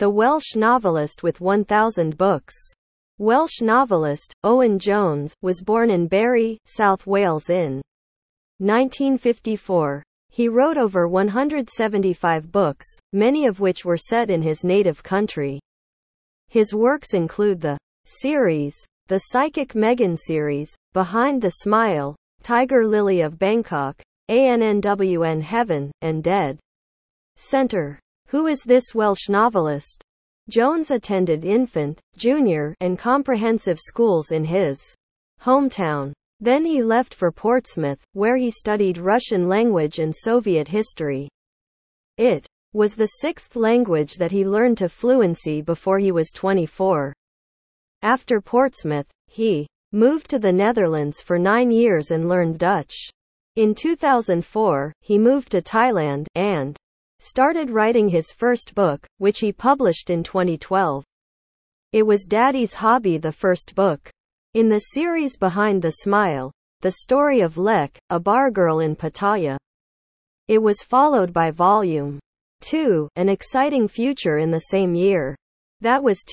the Welsh novelist with 1,000 books. Welsh novelist, Owen Jones, was born in Bury, South Wales in 1954. He wrote over 175 books, many of which were set in his native country. His works include the series, the Psychic Meghan series, Behind the Smile, Tiger Lily of Bangkok, ANNWN Heaven, and Dead Center. Who is this Welsh novelist? Jones attended infant, junior, and comprehensive schools in his hometown. Then he left for Portsmouth, where he studied Russian language and Soviet history. It was the sixth language that he learned to fluency before he was 24. After Portsmouth, he moved to the Netherlands for 9 years and learned Dutch. In 2004, he moved to Thailand and started writing his first book, which he published in 2012. It was Daddy's Hobby, the first book in the series Behind the Smile, the story of Lek, a bar girl in Pattaya. It was followed by Volume 2, An Exciting Future, in the same year. That was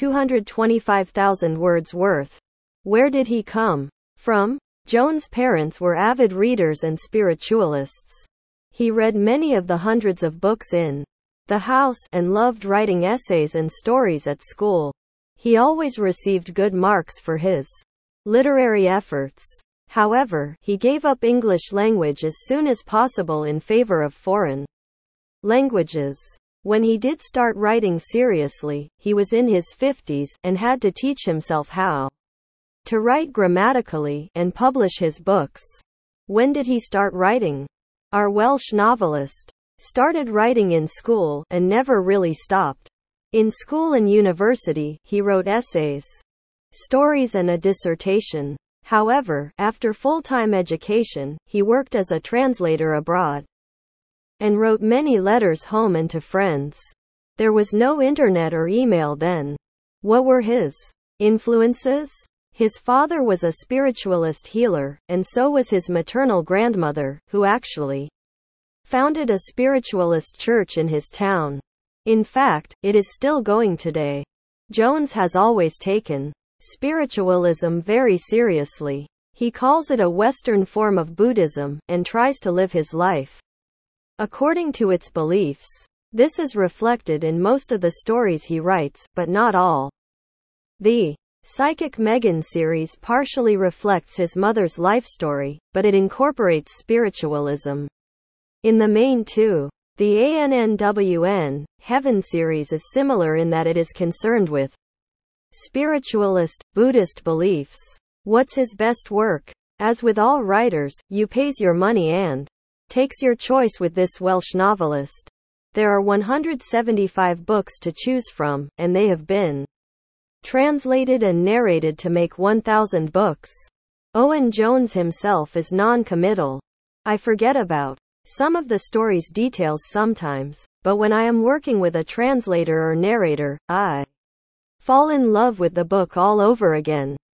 225,000 words worth. Where did he come from? Jones' parents were avid readers and spiritualists. He read many of the hundreds of books in the house and loved writing essays and stories at school. He always received good marks for his literary efforts. However, he gave up English language as soon as possible in favor of foreign languages. When he did start writing seriously, he was in his 50s and had to teach himself how to write grammatically and publish his books. When did he start writing? Our Welsh novelist started writing in school and never really stopped. In school and university, he wrote essays, stories, and a dissertation. However, after full-time education, he worked as a translator abroad and wrote many letters home and to friends. There was no internet or email then. What were his influences? His father was a spiritualist healer, and so was his maternal grandmother, who actually founded a spiritualist church in his town. In fact, it is still going today. Jones has always taken spiritualism very seriously. He calls it a Western form of Buddhism, and tries to live his life according to its beliefs. This is reflected in most of the stories he writes, but not all. The Psychic Meghan series partially reflects his mother's life story, but it incorporates spiritualism in the main too. The ANNWN Heaven series is similar in that it is concerned with spiritualist, Buddhist beliefs. What's his best work? As with all writers, you pays your money and takes your choice with this Welsh novelist. There are 175 books to choose from, and they have been translated and narrated to make 1,000 books. Owen Jones himself is non-committal. I forget about some of the story's details sometimes, but when I am working with a translator or narrator, I fall in love with the book all over again.